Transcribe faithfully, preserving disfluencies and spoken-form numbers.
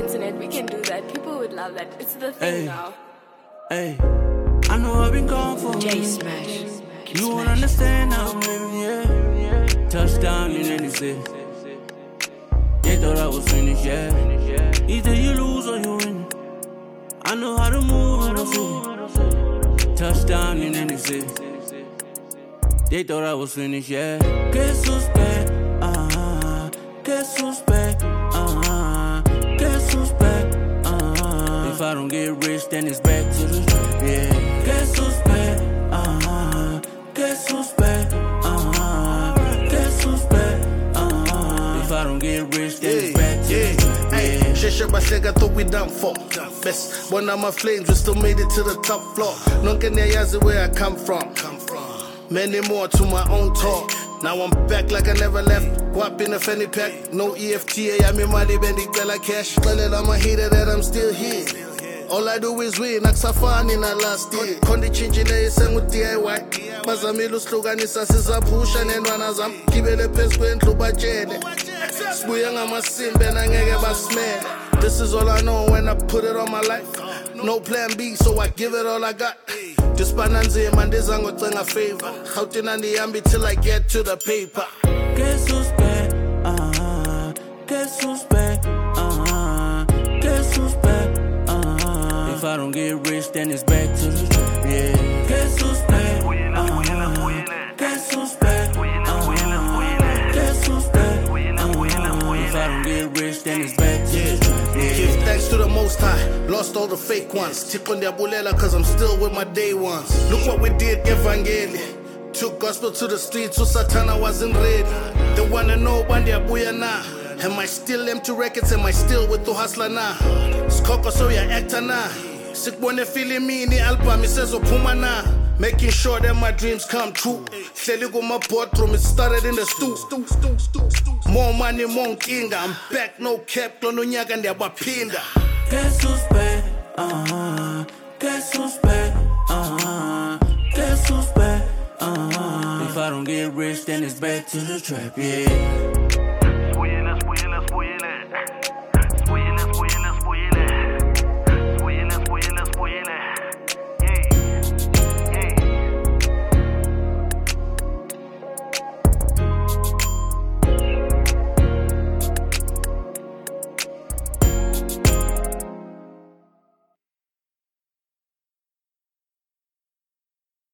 internet, we can do that. People would love that. It's the thing Ay. now. Hey, I know I've been gone for J me. Smash. You won't understand how I'm living, yeah. Touchdown in any city. They thought I was finished, yeah. Either you lose or you win. I know how to move in the city. Touchdown in any city. They thought I was finished, yeah. Que suspect, uh-huh. Que suspect, uh-huh. Que suspect, uh-huh. If I don't get rich, then it's back to the trap, yeah. Que suspect, uh-huh. Que suspect, uh-huh. Que suspect, uh-huh. If I don't get rich, then it's back to the trap, yeah. Shesha Basega thought we done for. Best one of my flames, we still made it to the top floor. Nonke yazi where I come from. Many more to my own talk. Now I'm back like I never left. Wap in a fanny pack. No E F T A, I'm in money bending like cash. Tell it I'm a hater that I'm still here. All I do is win, nakusafani na last year. Kondi chinchile isengu D I Y. Bazamile usihlukanisa sisaphusha nentwana zami. Gibele phezu kwendlu batshele. Sibuye ngamasimbe nangeke basimele. This is all I know when I put it on my life. No plan B, so I give it all I got. Just bananzima ndizangocenga favor. Khawutina ndiyambi till I get to the paper. Que suspect, uh-huh. Que suspect, uh-huh. Que suspect, uh-huh. If I don't get rich, then it's back to the trap, yeah. Que suspect, uh-huh. Que suspect, uh-huh. Que suspect, uh-huh. If I don't get rich, then it's back to the trap, yeah. Give thanks to the Most High, lost all the fake ones. Tiko ndiyabulela cause I'm still with my day ones. Look what we did, Evangeli. Took gospel to the streets so Satana wasn't ready. They wanna know when ndiyabuya na. Am I still empty records? Am I still with the hustler na? Skoko so ya actor na. Sikbone filimini album isezophuma na. Making sure that my dreams come true. Hleli kuma boardroom, it started in the stew. More money, more nkinga. I'm back, no cap, no nyaka ndiyabaphinda. Que suspect, uh-huh. Que suspect, uh-huh. Que suspect, uh-huh. If I don't get rich, then it's back to the trap, yeah.